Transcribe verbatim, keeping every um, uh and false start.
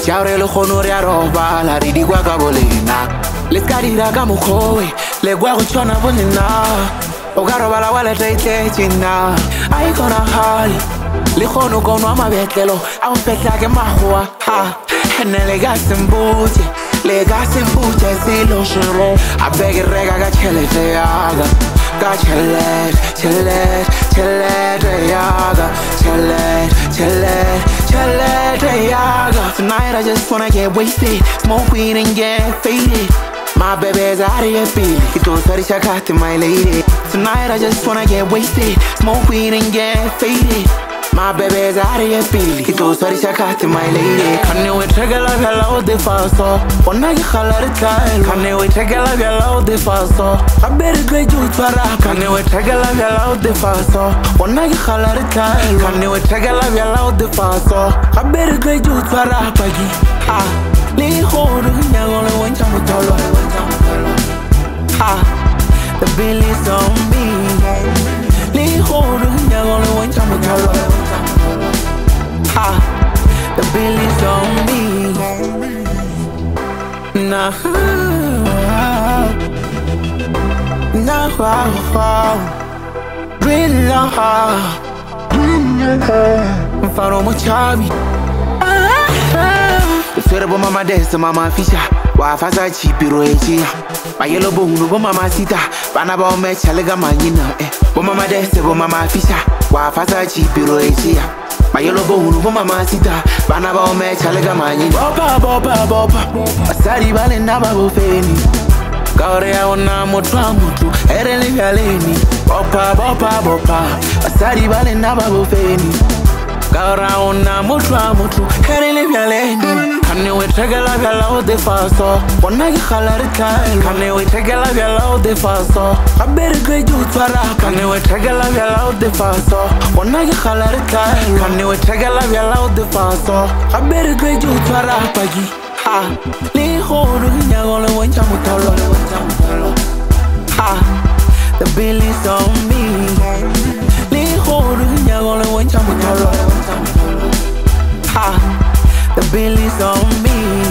Jaure lo khonore ya roba la di kwa ka bolena. Le ka dira ka mokhowe le kwa go tshwana bolena. O ka roba la wala taitle china. Ai kona hali le khono kono amabetlelo a o fetla ke magoa ha. Ene le ga sembuje le ga sembuje silo shiro. A beg rega ga chelete yaga. Ga chelet chelet chelet yaga. Chelet chelet chelet yaga. Tonight I just wanna get wasted, smoke weed and get faded. My baby's out of your feet. It goes for the shakati, my lady. Tonight I just wanna get wasted, smoke weed and get faded. My baby's out of your feet. It goes for the shakati, my lady. Can you wait to get love your love the fast? One night you call it time. Can you wait to get love your love the fast? I better get you to rap. Can you wait to get love your love the fast? One night you call it time. Can you wait to get love your love the fast? I better get you to rap. Ah, Lee hold you only one time to ha, the bill is on me. Lee hold you only one time to ha, the bill is on me. Nah, nah, really nah. Faro mochabi. Swear bo mama dance mama fisha. Wa fasa chipiro echi. Ba yelo bo hunu bo mama sita. Bana ba o me chalega manyina eh. Bo mama dance bo mama fisha. Wa fasa chipiro echi. Ba yelo bo hunu bo mama sita. Bana ba o me chalega manyina. Bopa bopa bopa. Asari bale na ba bo feni. Gaure ya ona motwa mutu. Erele vyaleni. Bopa bopa bopa. Asari bale na ba bo feni. Gaura ona motwa mutu. Erele vyaleni. Can you wait to get love your love the fast? One night you call it time. Can you wait to get love your love the fast? I better get you to rap. Can you wait to get love your love the fast? One night you call it time. Can you wait to get love your love the fast? I better get you to rap. Ha, le hold you only one time to tell. Ha, the bill is on me. Le hold you only one time to tell. Ha, the bill is on me.